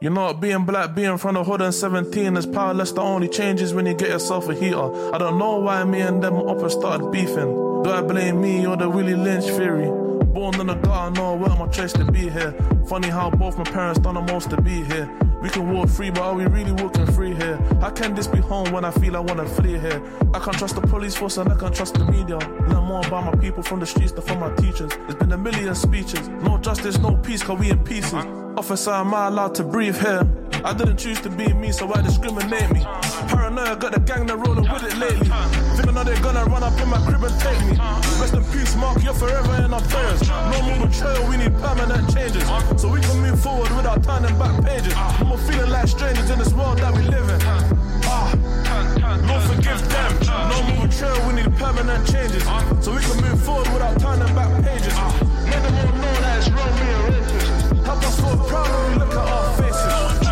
You know what, being black, being from the hood and 17 is powerless. The only change is when you get yourself a heater. I don't know why me and them up and started beefing. Do I blame me or the Willie Lynch theory? Born in the gutter, no, where my choice to be here. Funny how both my parents done the most to be here. We can walk free, but are we really walking free here? How can this be home when I feel I wanna flee here? I can't trust the police force and I can't trust the media. Learn more about my people from the streets than from my teachers. There's been a million speeches. No justice, no peace, cause we in pieces. Officer, am I allowed to breathe here? I didn't choose to be me, so why discriminate me? Paranoia, got the gang that rolling with it lately. Think I know they're gonna run up in my crib and take me. Rest in peace, Mark, you're forever in our prayers. No more betrayal, we need permanent changes. So we can move forward without turning back pages. No more feeling like strangers in this world that we live in. Lord forgive them. No more betrayal, we need permanent changes. So we can move forward without turning back pages. Let them all know that it's wrong, we are racist. Help us feel proud when we look at our faces.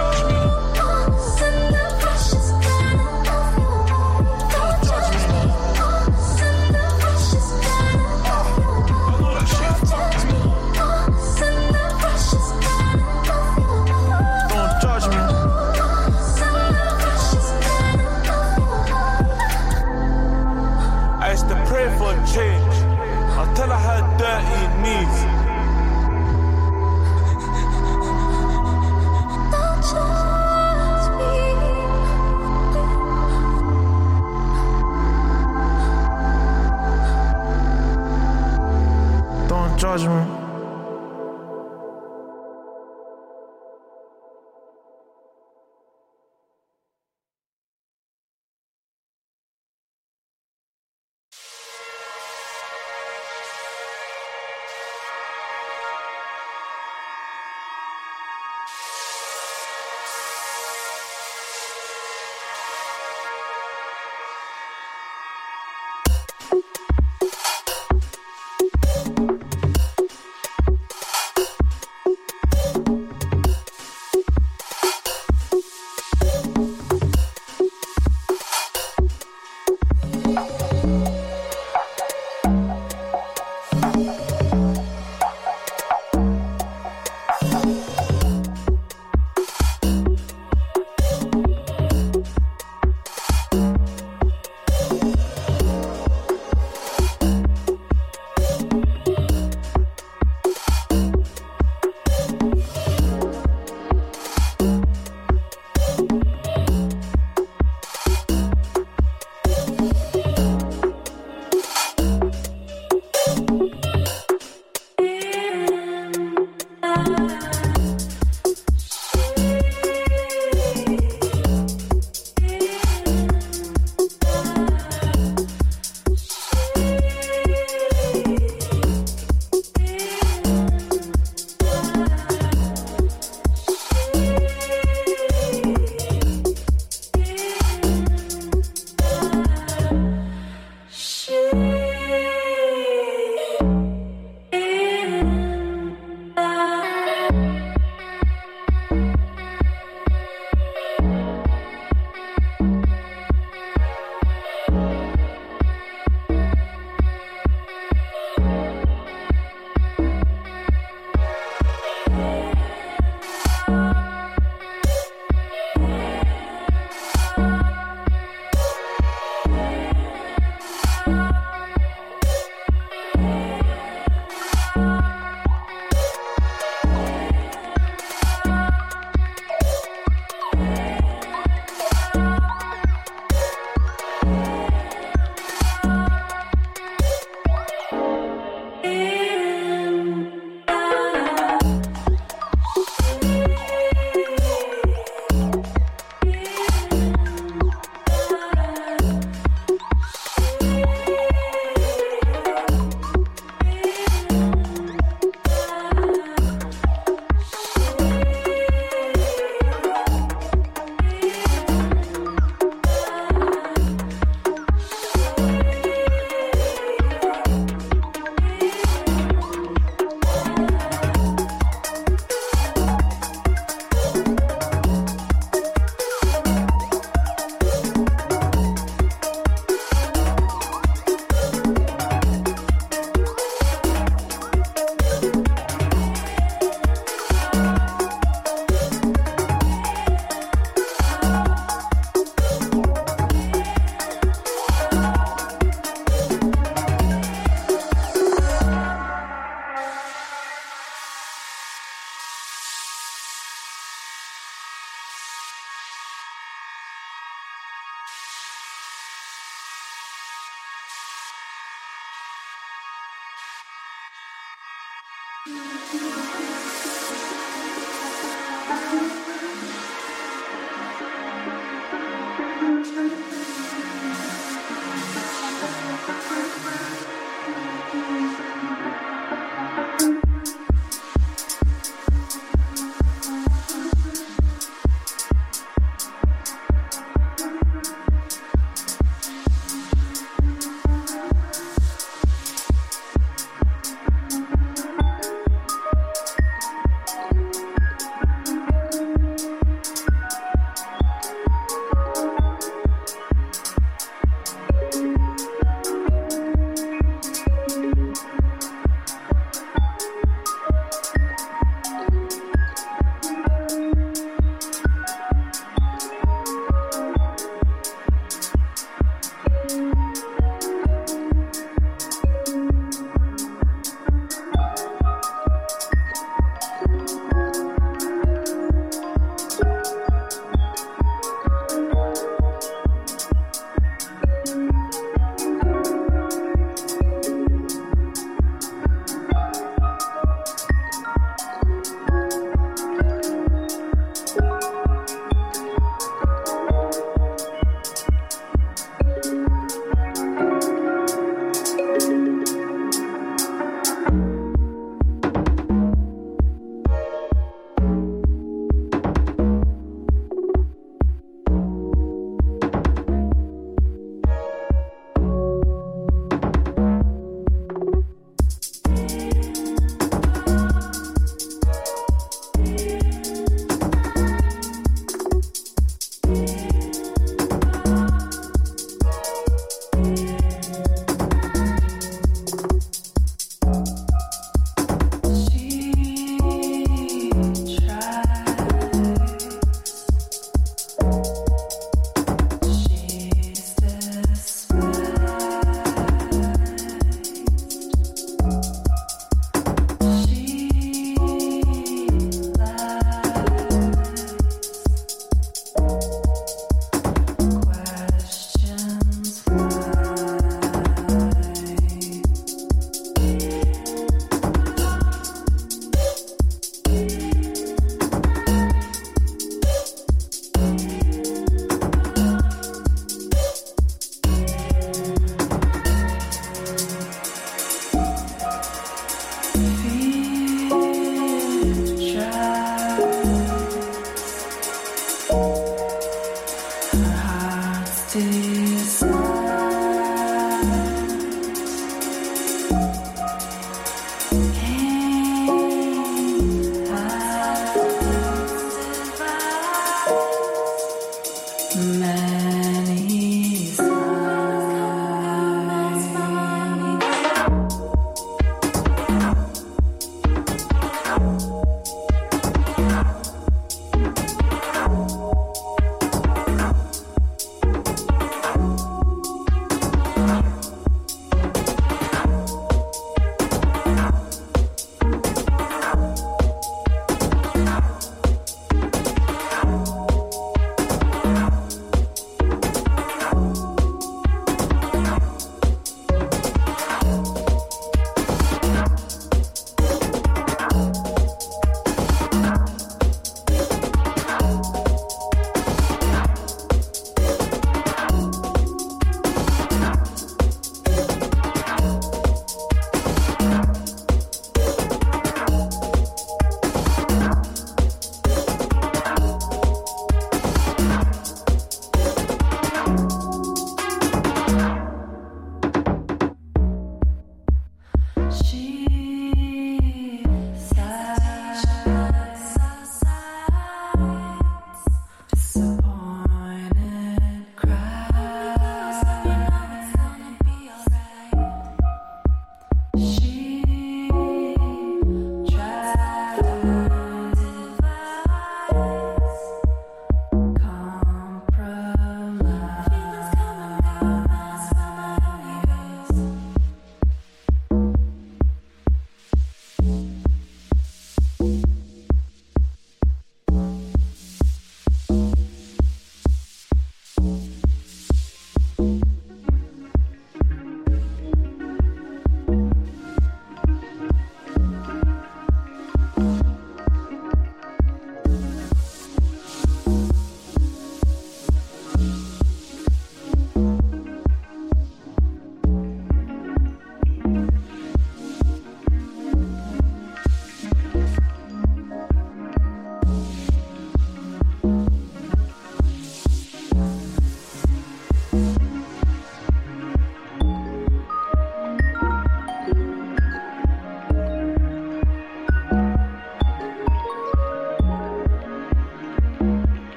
For change, I'll tell her how dirty it needs. Don't judge me.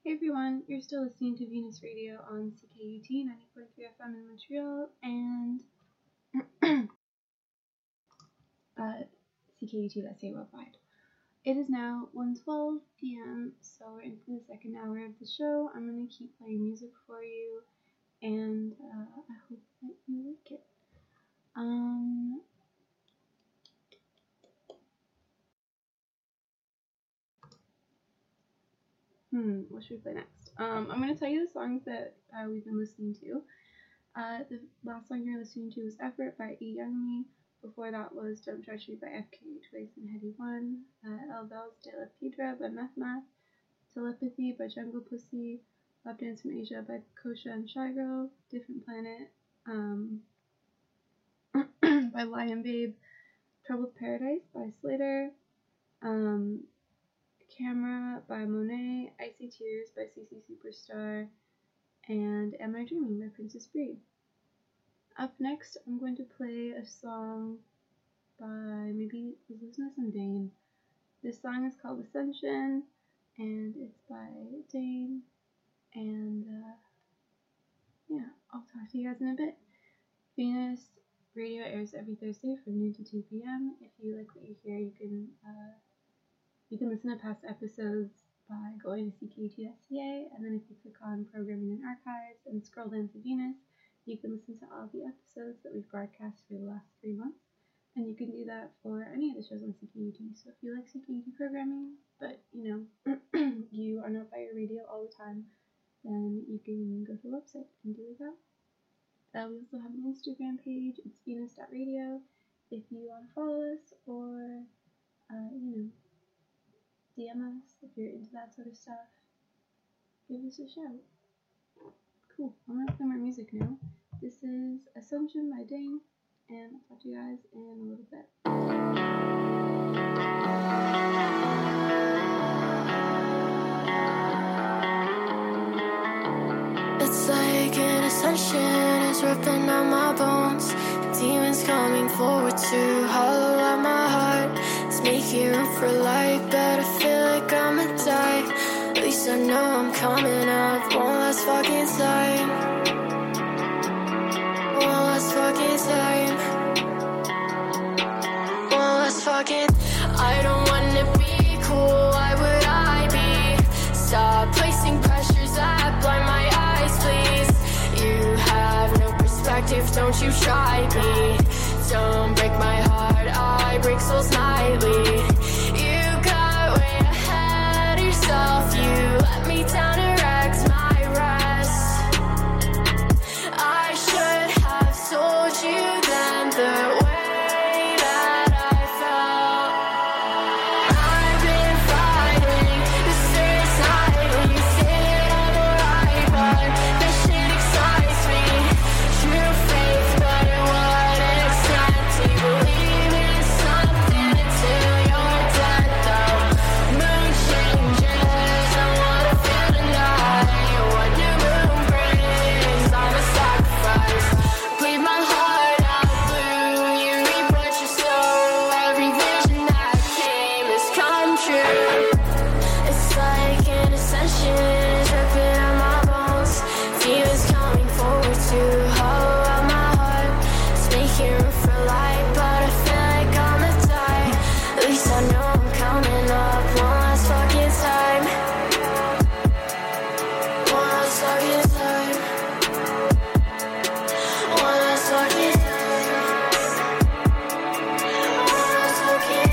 Hey everyone, you're still listening to Venus Radio on CKUT 90.3 FM in Montreal and CKUT.ca worldwide. It is now 1:12 p.m., so we're into the second hour of the show. I'm going to keep playing music for you, and I hope that you like it. What should we play next? I'm going to tell you the songs that we've been listening to. The last song you're listening to was Effort by E. Youngmi. Before that was Don't Trust Me by FKA Twigs and Headie One. El Bells de la Piedra by Meth Math. Telepathy by Jungle Pussy. Love Dance from Asia by Kosha and Shy Girl. Different Planet by Lion Babe. Troubled Paradise by Slater. Camera by Monet, Icy Tears by CC Superstar, and Am I Dreaming by Princess Bree. Up next, I'm going to play a song by maybe Listeners and Dane. This song is called Ascension, and it's by Dane, and yeah, I'll talk to you guys in a bit. Venus Radio airs every Thursday from noon to 2 p.m. If you like what you hear, you can listen to past episodes by going to CKUT.ca, and then if you click on Programming and Archives and scroll down to Venus, you can listen to all the episodes that we've broadcast for the last 3 months, and you can do that for any of the shows on CKUT. So if you like CKUT programming, but you are not by your radio all the time, then you can go to the website and do it out. We also have an Instagram page. It's venus.radio. If you want to follow us or DM us if you're into that sort of stuff. Give us a shout. Cool. I'm gonna play more music now. This is Ascension by Dane, and I'll talk to you guys in a little bit. It's like an ascension is ripping out my bones. Demons coming forward to hollow out my heart. It's making room for light, but I feel like I'ma die. At least I know I'm coming up one last fucking time. One last fucking time. One last fucking. I don't wanna be cool, why would I be? Stop placing pressures that blind my eyes, please. You have no perspective, don't you try me. Don't break my heart, I break souls nightly. You got way ahead of yourself, you let me down and wrecked my rest. I should have told you then the way that I felt. I've been fighting this suicidally, saying I'm alright, but this shit excites me. True faith, but it wouldn't stand to believe in something until you're dead, though. Mood changes, I wanna feel tonight. What new moon brings, I'm a sacrifice. Bleed my heart out blue, you reap what you sow. Every vision that came has come true. It's like an ascension is ripping out my bones. Demons coming forward to hollow out my heart. It's making room for light, but I feel like I'ma die. At least I know I'm coming up one last fucking time. One last fucking time. One last fucking time. One last fucking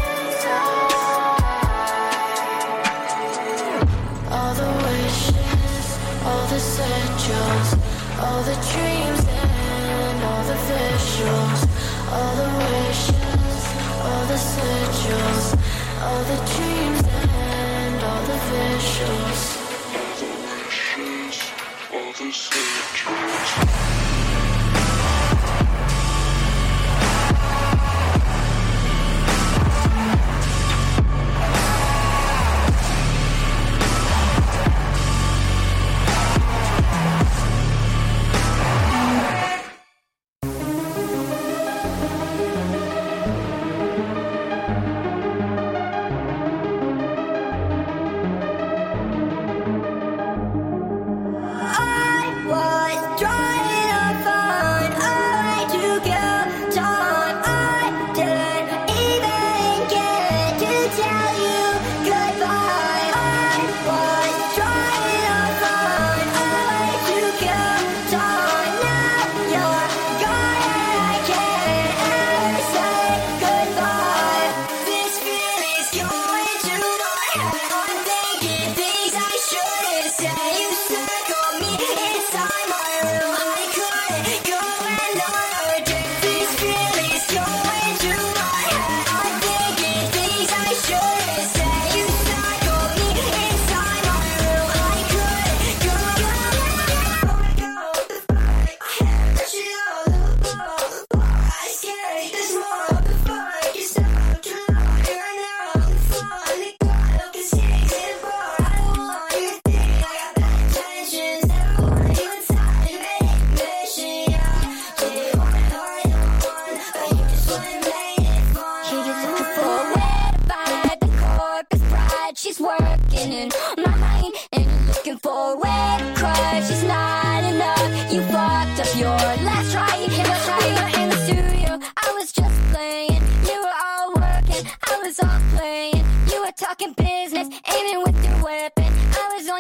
time. All the wishes, all the sigils, all the dreams and all the visuals. All the wishes, all the sigils, all the dreams and all the visuals. All the sigils.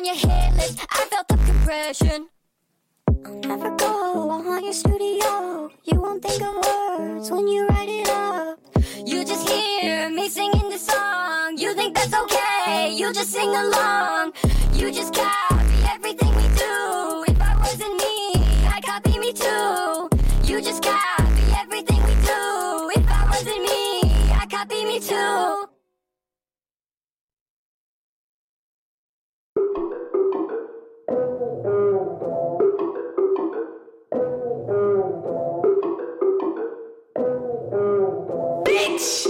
on your hit list. I felt the compression. I'll never go on your studio. You won't think of words when you write it up. You just hear me singing the song. You think that's okay, you just sing along. You just copy everything we do. If I wasn't me, I'd copy me too. You just copy everything we do. If I wasn't me, I'd copy me too. Bitch!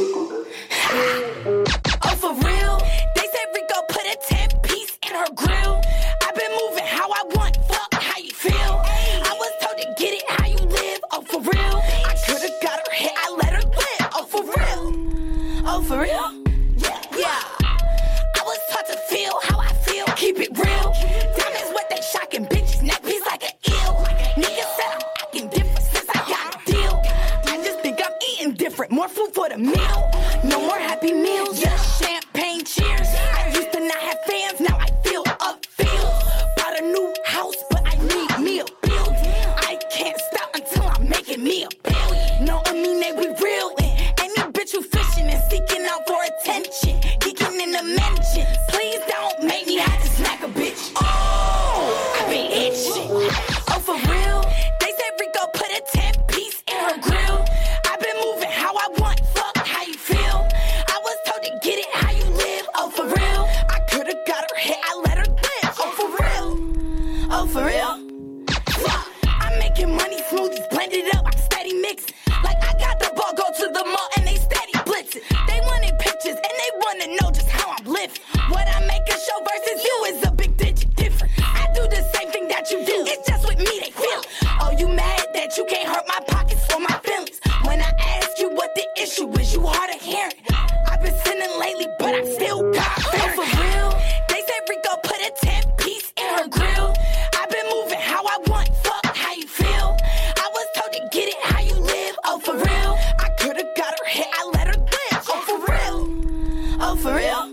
Oh, for real? They said Rico put a 10-piece in her grill. I've been moving how I want, fuck how you feel. I was told to get it how you live, oh, for real? I could've got her hit, I let her live, oh, for real? Oh, for real? Yeah. I was taught to feel how I feel, keep it real. Diamonds what they shocking, bitches neck piece like an eel. Niggas said I'm acting different since I got a deal. I just think I'm eating different, more food for the meal. No more happy meals, just champagne cheers. I used to not have fans, now I feel upfield. Bought a new house, but I need me a build. I can't stop until I'm making me a billion. No, I mean they be real. And any bitch who fishing and seeking out for attention, geeking in the mention. Please don't make me have to smack a bitch. Oh, I be itching. Oh, for real? They said Rico put a 10-piece in her grill. I've been moving how I want, fuck how you feel. I was told to get it how you live, oh, for real? I could've got her hit, I let her live, oh, for real? Oh, for real? I'm making money, smoothies, blend it up, I'm steady mixing. Like I got the ball, go to the mall, and they steady blitzing. They wanted pictures, and they wanna know just how I'm living. What I make a show versus you is a big digit different. I do the same thing that you do, it's just with me they feel. Oh, you mad that you can't hurt my pockets or my feelings? When I ask you what the issue is, you hard of hearing. I've been sinning lately, but I still got fear. For real? They said Rico put a 10-piece in her grill. I've been moving how I want, fuck how you feel. I was told to get it how you live, oh, for real? I could've got her hit, I let her live, oh, for real? Oh, for real?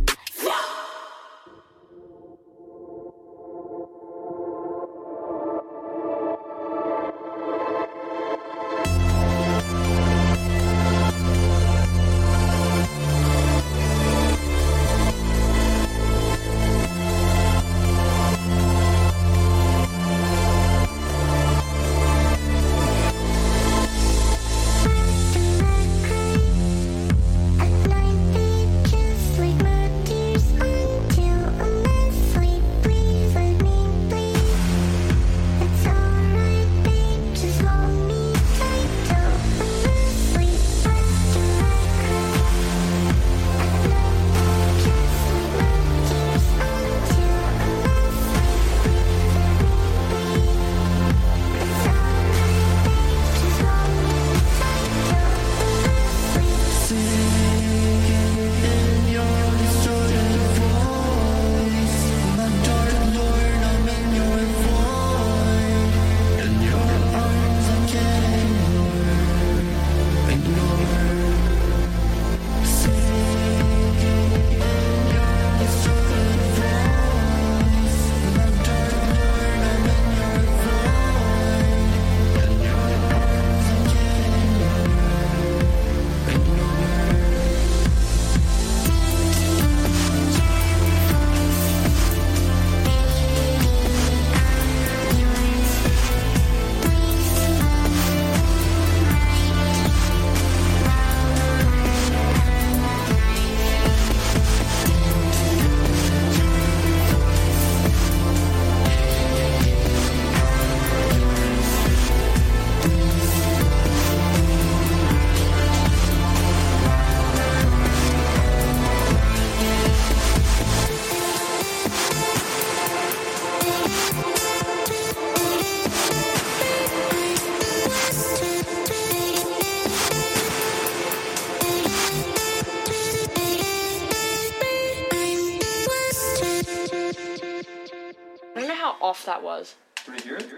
off that was. Can I hear it?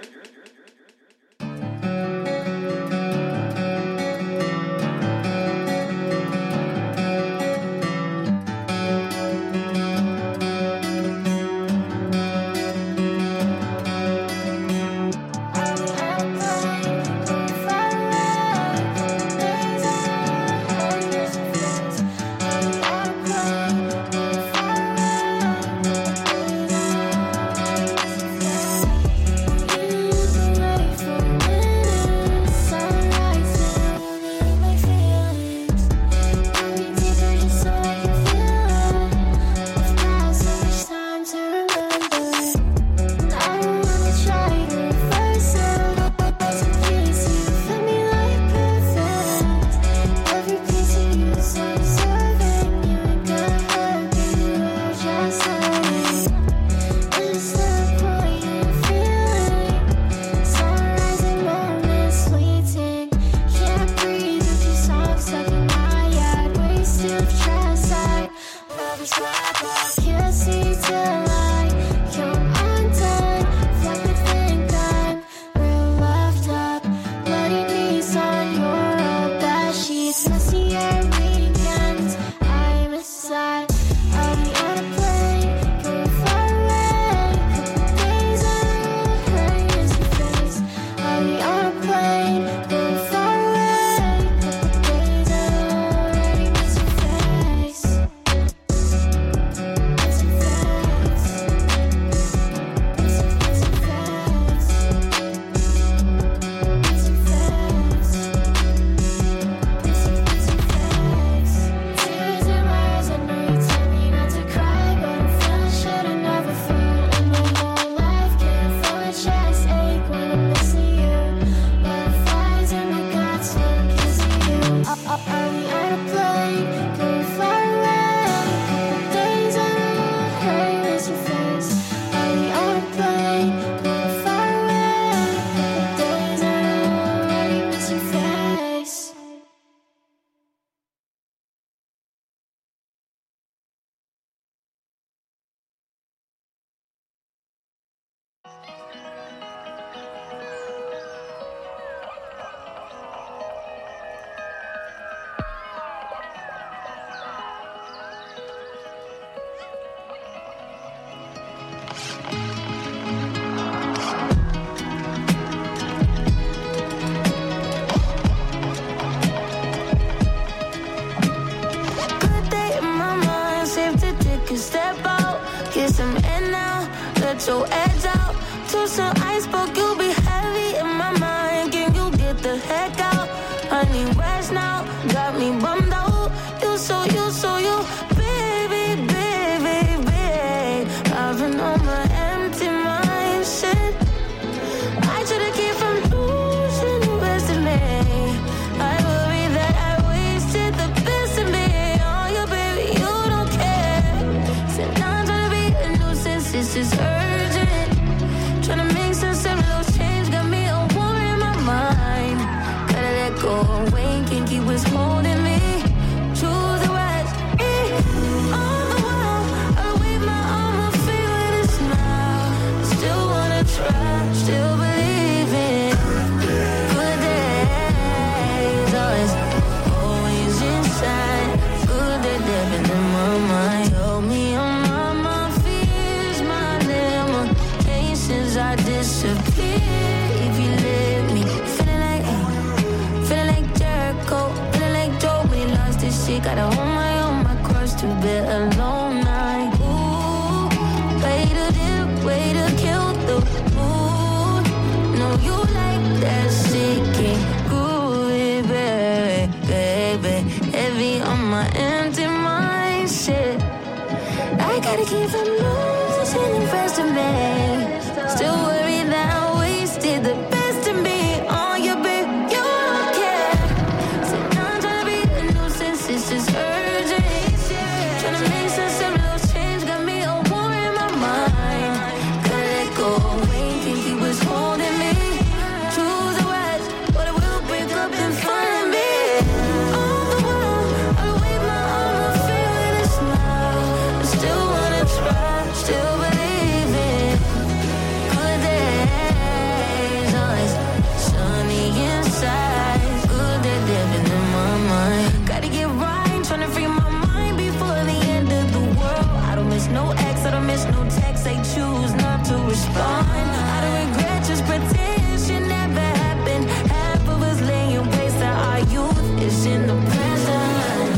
if you let me. Feeling like Jericho, feeling like Joe when he lost his shit. Gotta hold my cross to bear a long night. Ooh, way to kill the mood. No, you like that shit, can't groovy, baby. Heavy on my empty mind, shit. I gotta keep from losing the rest of me. Still worried that I wasted the best of me on your babe. You don't care. So now I'm trying to be a nuisance. It's just urgent. Trying to make sense of little change. Got me a war in my mind. Gotta let go. Ain't think he was holding me. Choose a wise, but it will break up in front of me. All the while, I wave my arm, I feel it now. I still wanna try, still believe in good days. Always sunny inside, good day living in my mind. Gotta get right, trying to free my mind before the end of the world. I don't miss no ex, I don't miss no text. They choose not to respond. I don't regret, just pretend shit never happened. Half of us laying waste to our youth is in the present.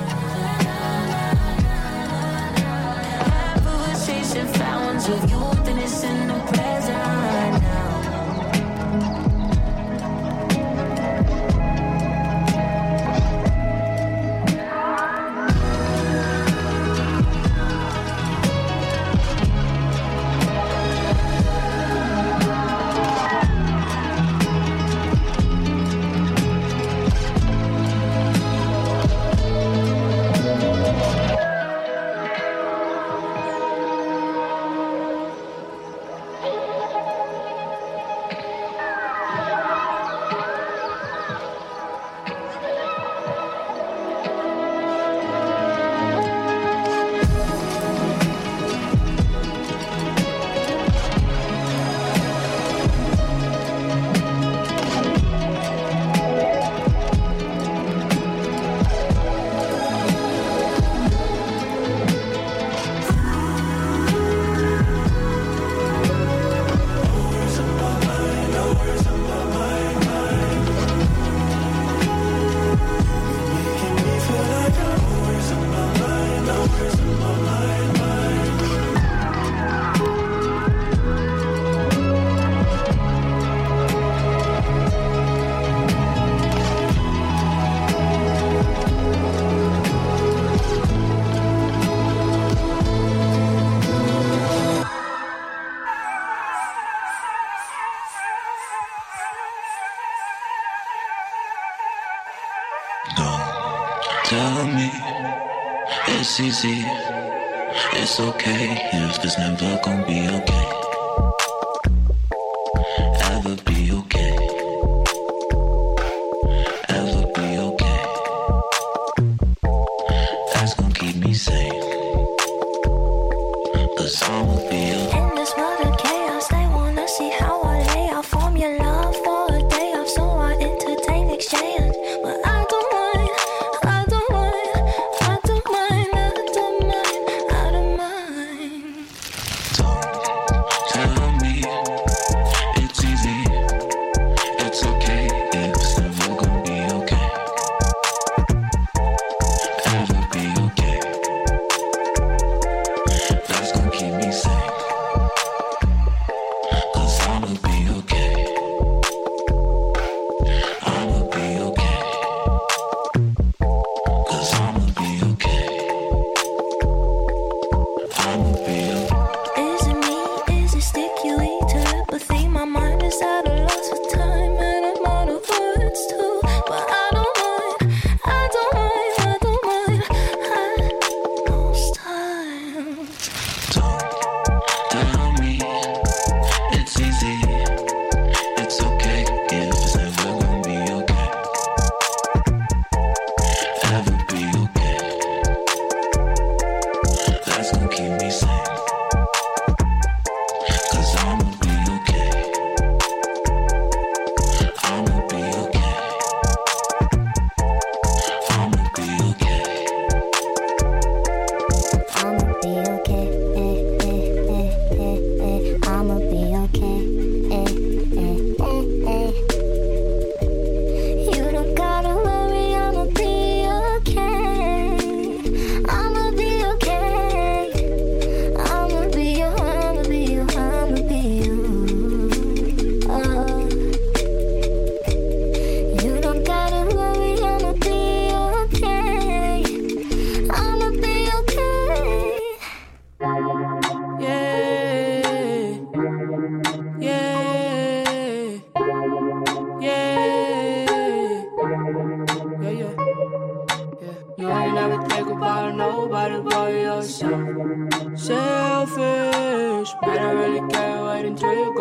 Half of us chasing fountains of youth and it's in the present now. Tell me it's easy, it's okay if it's never gonna be okay. Ever be okay. Ever be okay. That's gonna keep me sane. 'Cause I will be okay. In this world of chaos, they wanna see how I lay out formula for a day off, so I entertain exchange. But I don't mind, I don't mind, I don't mind, I don't mind, I don't mind.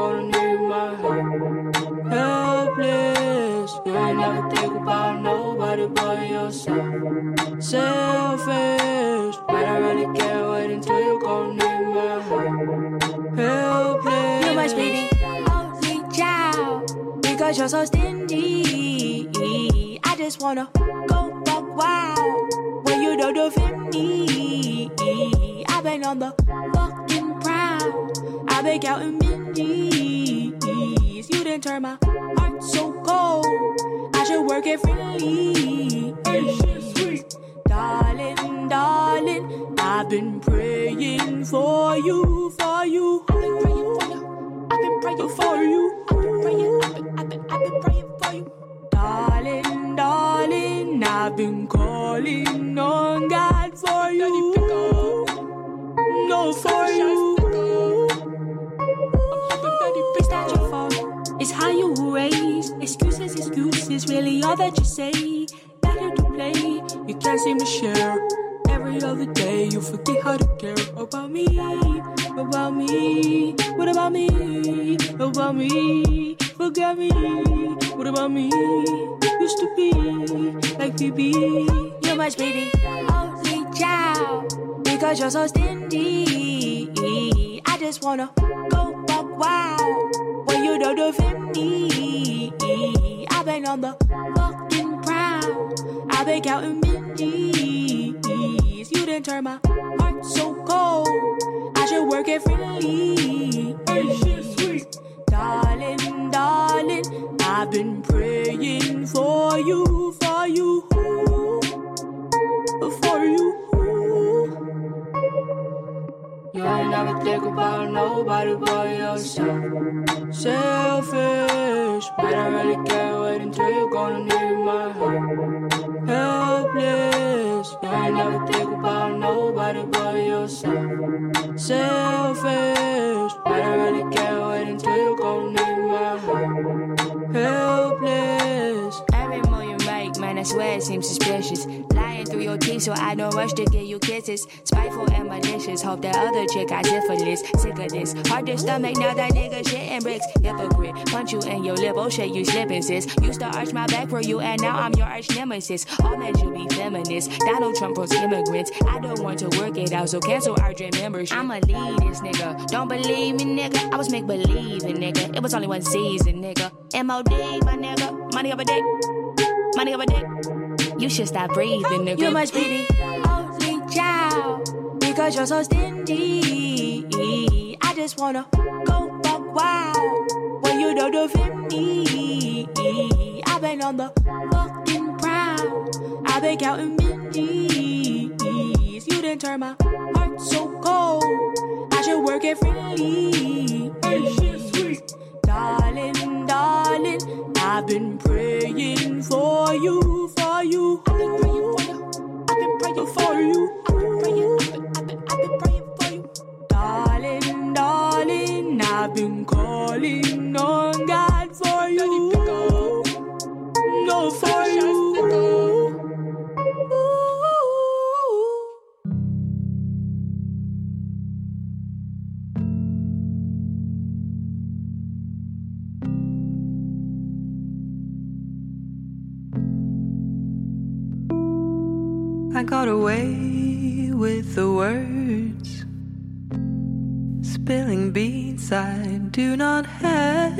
gonna need my help. Helpless, you ain't never think about nobody but yourself. Selfish, but I really can't wait until you gonna need my help. Helpless, you must be the only child because you're so stingy. I just wanna go buck wild when you don't defend me. I've been on the fucking prowl. I've been counting minties. You didn't turn my heart so cold. I should work it freely. Darling, darling, I've been praying for you, for you. I've been praying for you. I've been praying for you. I've been praying for you. Darling, darling, I've been calling on God for you. No, for you. It's not your fault. It's how you raise. Excuses, excuses, really all that you say. Better to play. You can't seem to share. Every other day you forget how to care about me. About me. What about me? About me. Forget me. What about me? Used to be like BB. You're my baby, only child. Because you're so stingy. I just wanna go buck wild when you don't defend me. I've been on the fucking prowl. I've been counting minties. You didn't turn my heart so cold. I should work it freely. Darling, darling, I've been praying for you, for you, for you. You ain't never think about nobody but yourself. Selfish, but I really can't wait until you're gonna need my help. Helpless, you ain't never think about nobody but yourself. Selfish, but I really can't wait until you're gonna need my help. Helpless. Every move you make, man, I swear it seems suspicious. Lying through your teeth so I don't rush to give you kisses. Spiteful and malicious, hope that other chick got syphilis. Sick of this, hard to stomach now that nigga shitting bricks. Hypocrite, punch you in your lip, oh shit, you slipping sis. Used to arch my back for you and now I'm your arch nemesis. All men should be feminists, Donald Trump promotes immigrants. I don't want to work it out, so cancel our dream membership. I'ma lead this nigga, don't believe me nigga, I was make believing nigga. It was only one season nigga. M.O.D. my nigga, money over dick, money over dick. You should stop breathing, nigga. You must be the only child because you're so stingy. I just wanna go buck wild when you don't defend me. I've been on the fucking prowl. I've been counting minties. You didn't turn my heart so cold. I should work it freely. Darling, darling, I've been praying for you, for you. I've been praying for you. I've been praying for you. I've been praying, I've been praying for you. Darling, darling, I've been calling on God for you. No, for you. I got away with the words, spilling beats I do not have.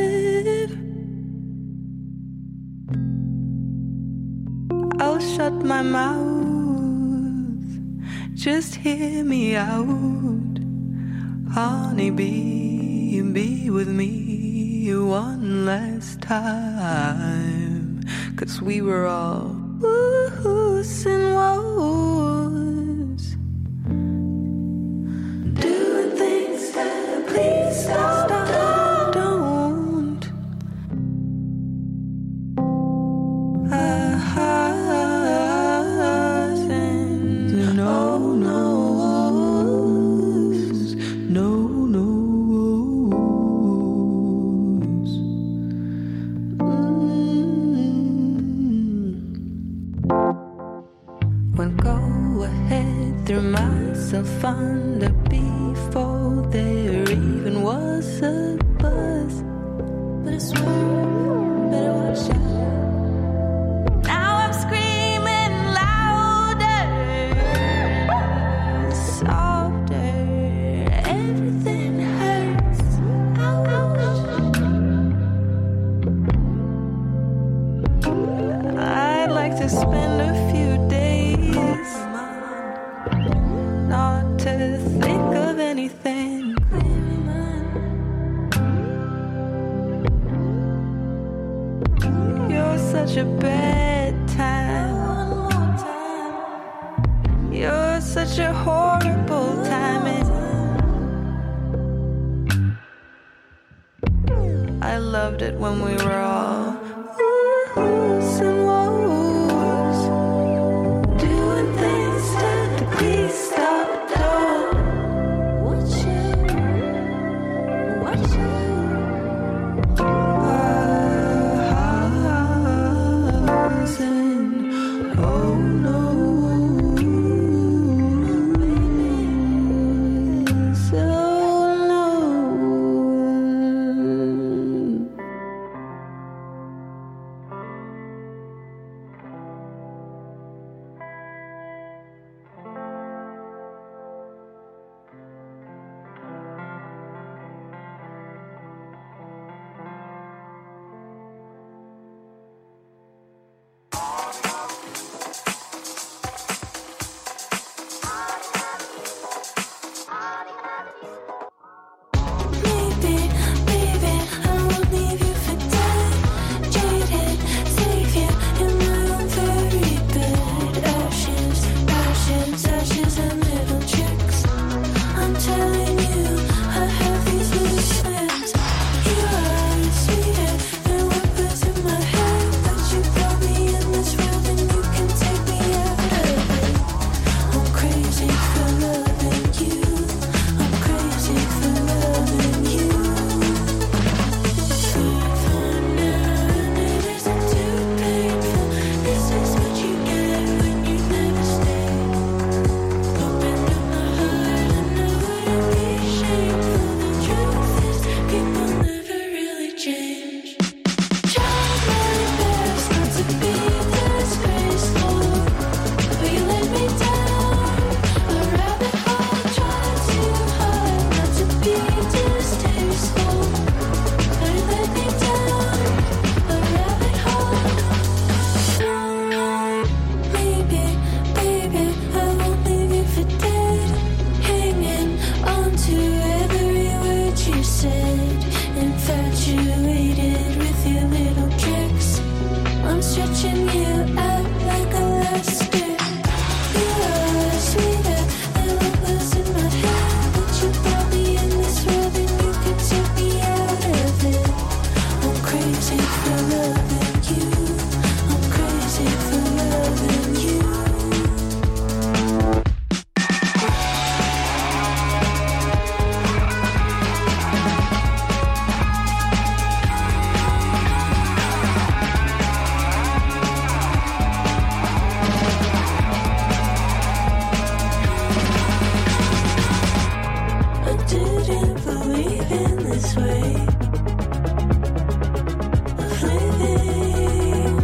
I'll shut my mouth, just hear me out. Honey, be with me one last time, 'cause we were all woos and woes, doing things that please stop, don't. And no no's, no no's. Well, go ahead, threw myself under before there even was a buzz. smooth, better watch out. Now I'm screaming louder, softer. Everything hurts. I'd like to spend a few days not to think of anything. You're such a bad time. You're such a horrible timing. I loved it when we were all oohs and woes, doing things to please stop the door. Watch and oh no, so maybe, baby, I won't leave you for dead. Jaded, save you in my own very bed. Ashes, ashes, ashes and little tricks. I'm telling you, I have these loose lips. You are sweeter than what was in my head. But you brought me in this world and you can take me out of it. I'm crazy for loving you. I'm crazy for loving you. For now, and it isn't too painful. This is what you get when you never stay. Open up my heart and I wouldn't be shameful. The truth is, people never really change. Tried my best not to be disgraceful, but you let me down. A rabbit hole, tried too hard not to be distasteful, but you let me down. A rabbit hole. Maybe, baby, I won't leave you for dead. Hanging on to every word you said. Infatuated with your little tricks. I'm stretching you out like elastic. You are sweeter than what was in my head. But you brought me in this world and you could take me out of it. I'm crazy for loving you. I'm crazy for loving you. I didn't believe in this way of living,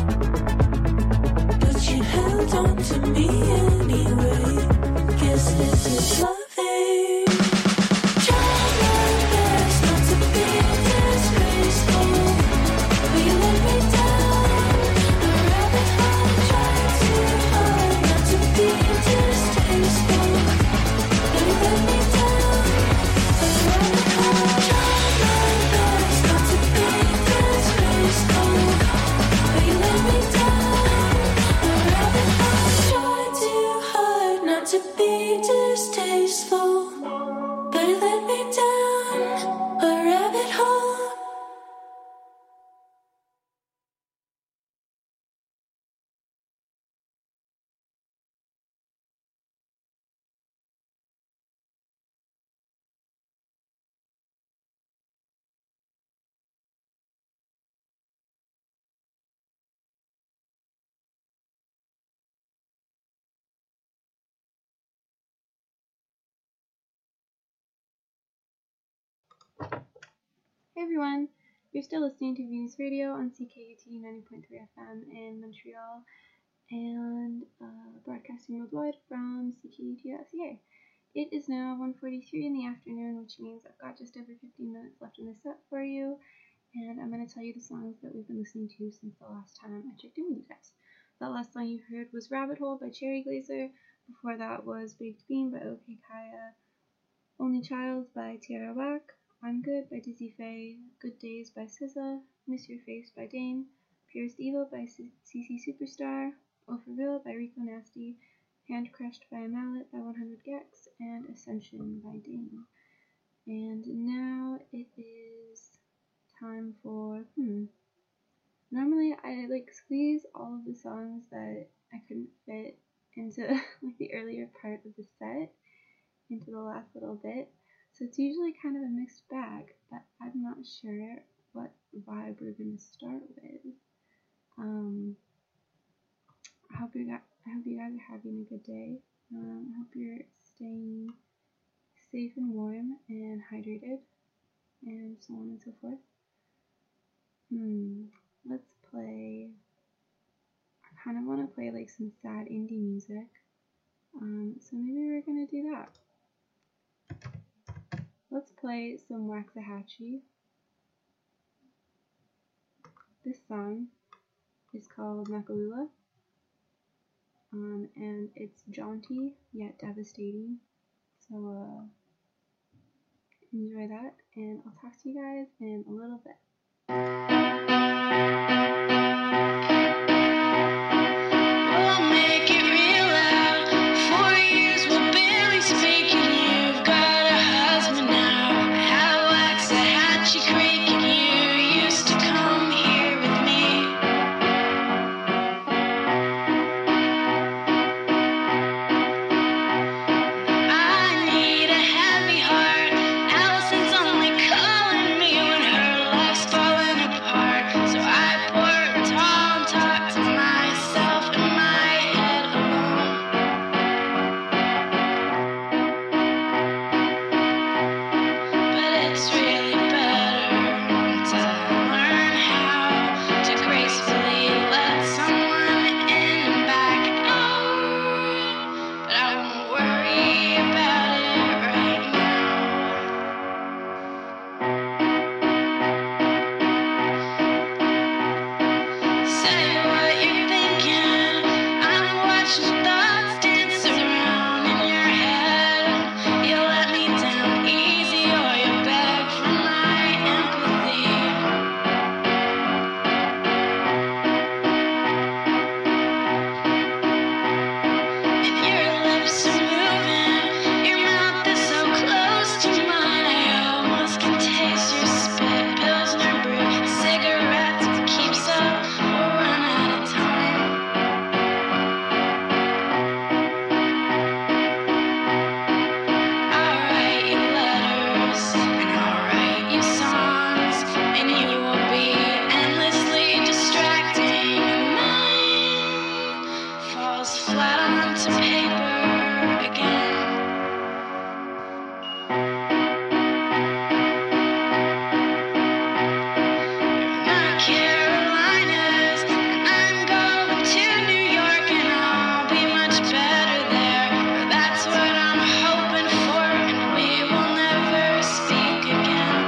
but you held on to me anyway. Guess this is loving. Tried my best not to be disgraceful, but you let me down. A rabbit hole, tried too hard not to be distasteful, but you let me down. A rabbit hole, tried my best not to be disgraceful, but you let me down. A rabbit hole, tried too hard not to be distasteful, but you let me down. A rabbit hole. Hey everyone, You're still listening to Venus Radio on CKUT 90.3 FM in Montreal and broadcasting worldwide from CKUT.ca. It is now 1:43 in the afternoon, which means I've got just over 15 minutes left in the set for you, and I'm going to tell you the songs that we've been listening to since the last time I checked in with you guys. That last song you heard was Rabbit Hole by Cherry Glazer. Before that was Baked Bean by OK Kaya, Only Child by Tierra Whack, I'm Good by Dizzy Faye, Good Days by SZA, Miss Your Face by Dane, Purest Evil by CC Superstar, Oh For Real by Rico Nasty, Hand Crushed by Mallet by 100 Gex, and Ascension by Dane. And now it is time for, normally I squeeze all of the songs that I couldn't fit into the earlier part of the set into the last little bit. So it's usually kind of a mixed bag, but I'm not sure what vibe we're going to start with. I hope you guys are having a good day. I hope you're staying safe and warm and hydrated and so on and so forth. Let's play. I kind of want to play some sad indie music. So maybe we're going to do that. Let's play some Waxahachie. This song is called Makalula, and it's jaunty yet devastating. So enjoy that, and I'll talk to you guys in a little bit. We'll make it real loud. 4 years we'll barely speak, and you've got a husband now. How Waxahachie Creek, and you used to come here with me. I need a heavy heart. Allison's only calling me when her life's falling apart. So I pour a tall and talk to myself in my head alone. But it's really better to learn how to gracefully let someone in and back out. But I won't worry about it right now. Say what you're thinking. I'm watching thoughts dance around in your head. You let me down easy, or you beg for my empathy. If your lips are moving, your mouth is so close to mine, I almost can taste your spit. Pilsner brew, cigarettes, if it keeps up, we'll run out of time. I'll write you letters, and I'll write you songs, and you will be endlessly distracting. Mine falls flat onto paper again. My Carolinas, and I'm going to New York, and I'll be much better there. That's what I'm hoping for, and we will never speak again.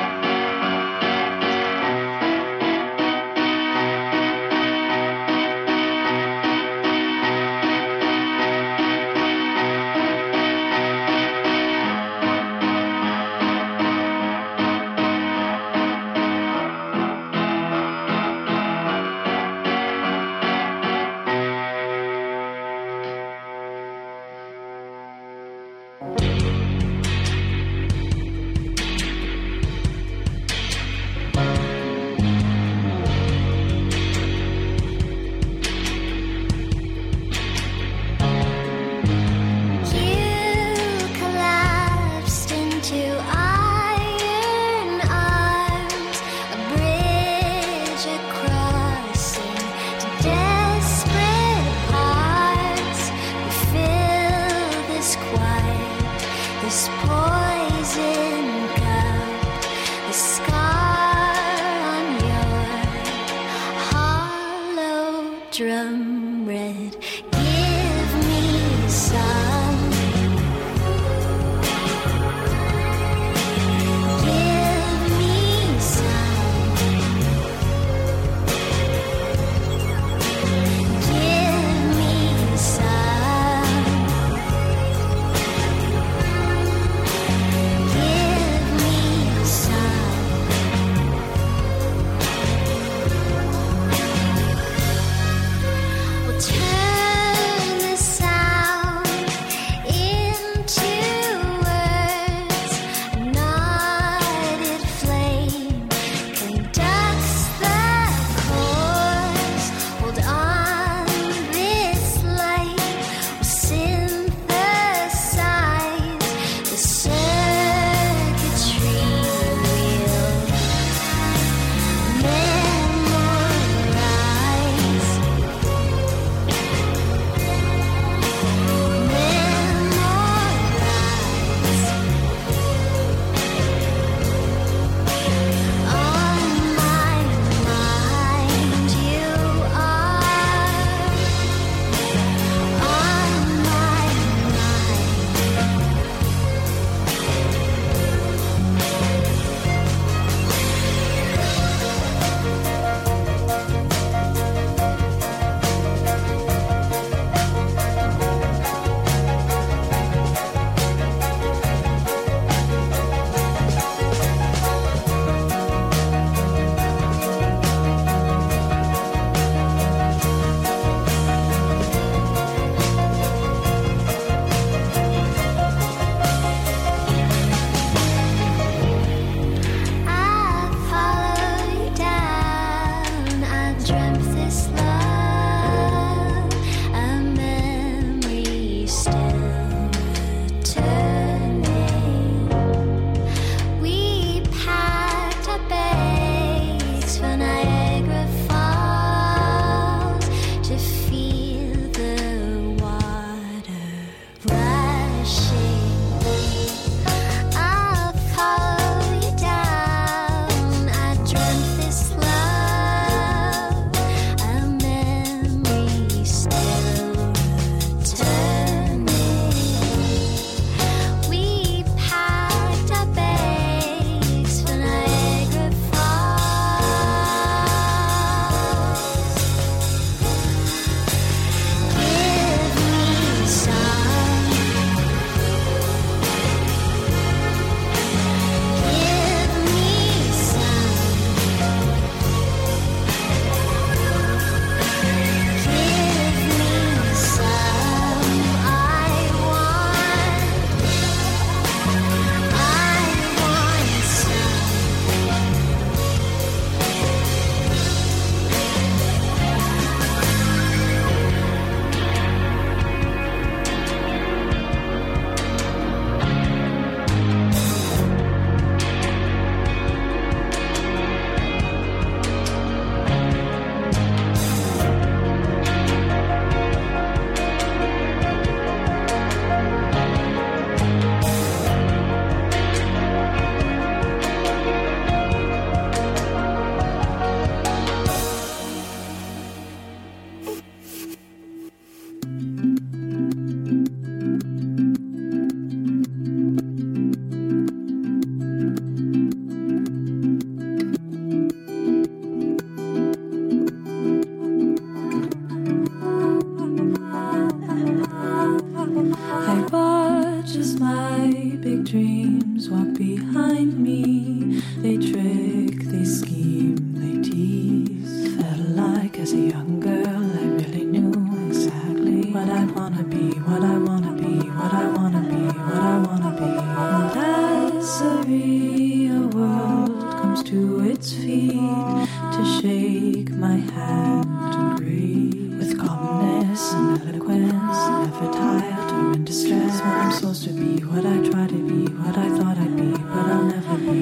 You collapsed into iron arms, a bridge crossing to desperate hearts. We fill this quiet, this poison cup, the scar drum red. Give me some. Give me some. Give me some. Give me some. We'll turn the sound into words. A knotted flame conducts the course. Hold on, this light will synthesize the circuitry we'll memorize. On my mind you are. On my I follow you down. I dreamt this love, a memory still returning. We packed our bags for Niagara Falls to feel the water rushing. I'll follow you down. I dreamt this love, a memory still returning. We packed our bags for Niagara Falls. Give me some. Give me some. Give me some. I want some. I watch as my big dreams walk behind me. They trick, they scheme, they tease. Felt like as a young girl I really knew exactly what I wanna be, what I wanna be, what I wanna be, what I wanna be. And as a real world comes to its feet to shake my hand and greet with calmness and eloquence, never tired or in distress. What I'm supposed to be, what I try to be, what I thought I'd be, but I'll never be.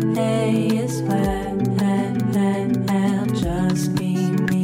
is where I'll just be me.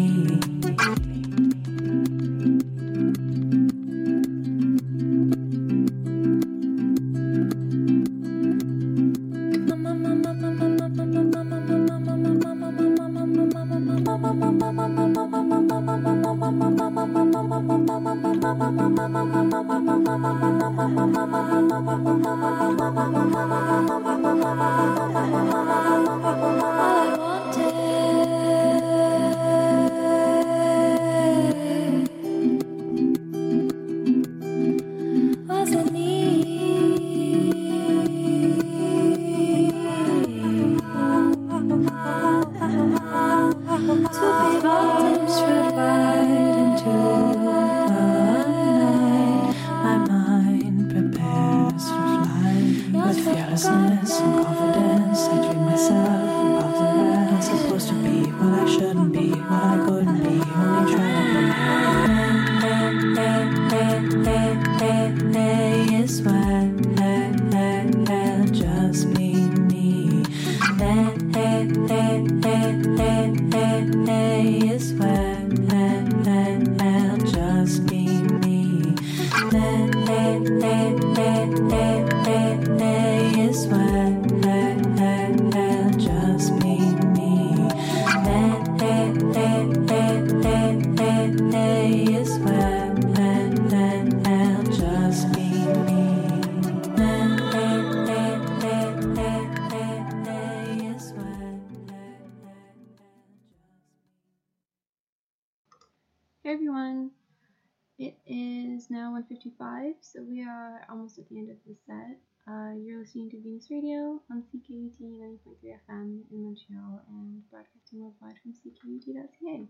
Hey everyone, it is now 1:55, so we are almost at the end of the set. You're listening to Venus Radio on CKUT 90.3 FM in Montreal and broadcasting worldwide from CKUT.ca.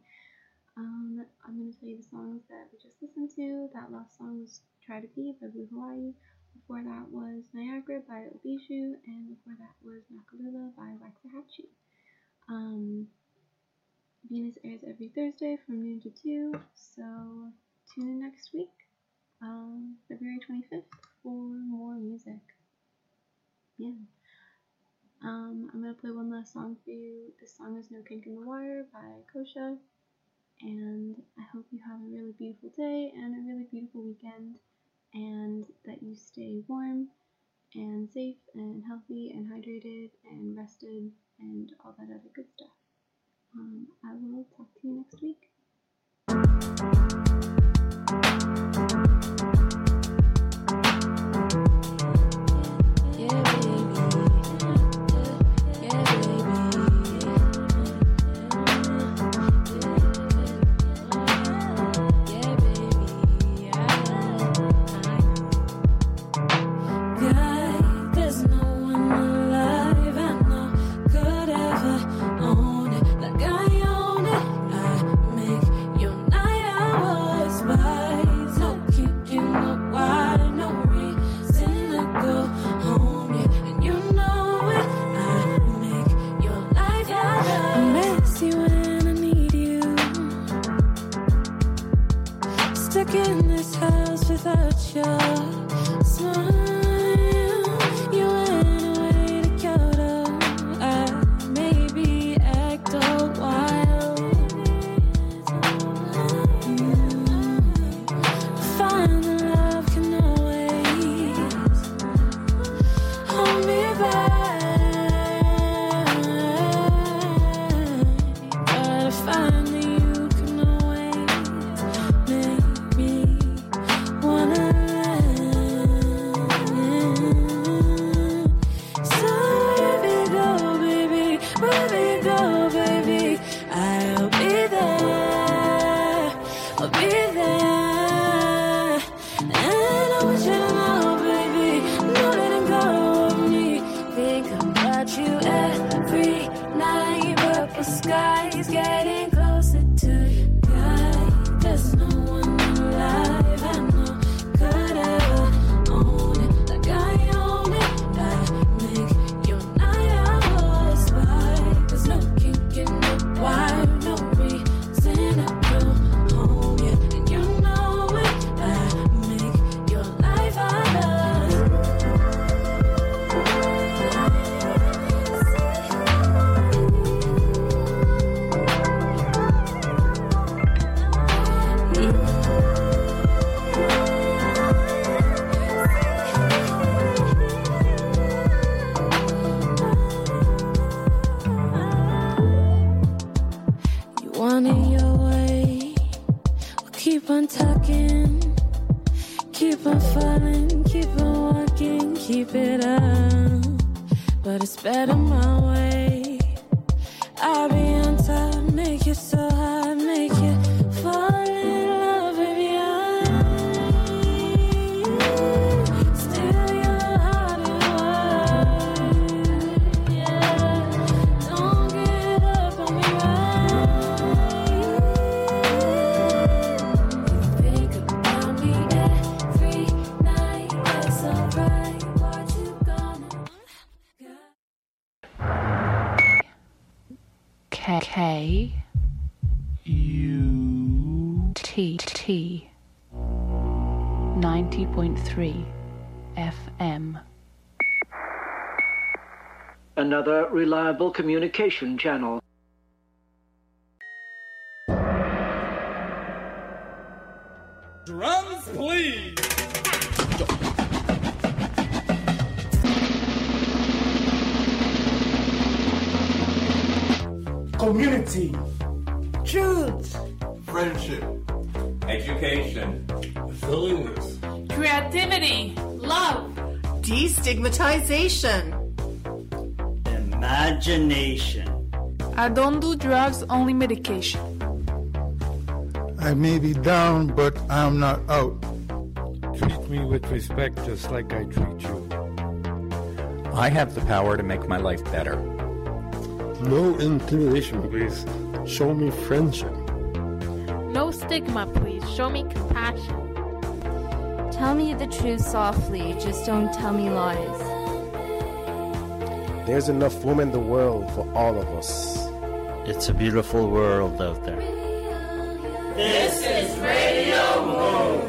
I'm going to tell you the songs that we just listened to. That last song was Try to Be by Blue Hawaii. Before that was Niagara by Obishu, and before that was Nakalula by Waxahachie. Venus airs every Thursday from noon to 2, so tune in next week, February 25th, for more music. Yeah. I'm going to play one last song for you. This song is No Kink in the Wire by Kosha, and I hope you have a really beautiful day and a really beautiful weekend, and that you stay warm and safe and healthy and hydrated and rested and all that other good stuff. I will talk to you next week. Stuck in this house without your smile. You went away to Kyoto. I maybe act all wild. Find the love can always hold me back. Gotta find the you can always make me wanna land. So wherever you go, baby, I'll be there, I'll be there. And I want you to know, baby, no letting go of me. Think about you every night, purple skies getting closer to you. There's no one alive I know could ever own it like I own it. I make your night hours by. There's no kink in the wire, no reason to go home yet, and you know it. I make your life harder. on talking, keep on falling, keep on walking, keep it up. But it's better my way. I'll be on top, make it so hard, make you fall in love with me. Still your heart and world. Yeah, don't get up on me right. Think about me every night. It's alright. What you gonna K U T 90.3 FM. Another reliable communication channel. Drums, please. Community, truth, Friendship. Education. Resilience. Creativity. Love. Destigmatization. Imagination. I don't do drugs, only medication. I may be down, but I'm not out. Treat me with respect just like I treat you. I have the power to make my life better. No intimidation, please. Show me friendship. No stigma, please. Show me compassion. Tell me the truth softly, just don't tell me lies. There's enough women in the world for all of us. It's a beautiful world out there. This is Radio Moon.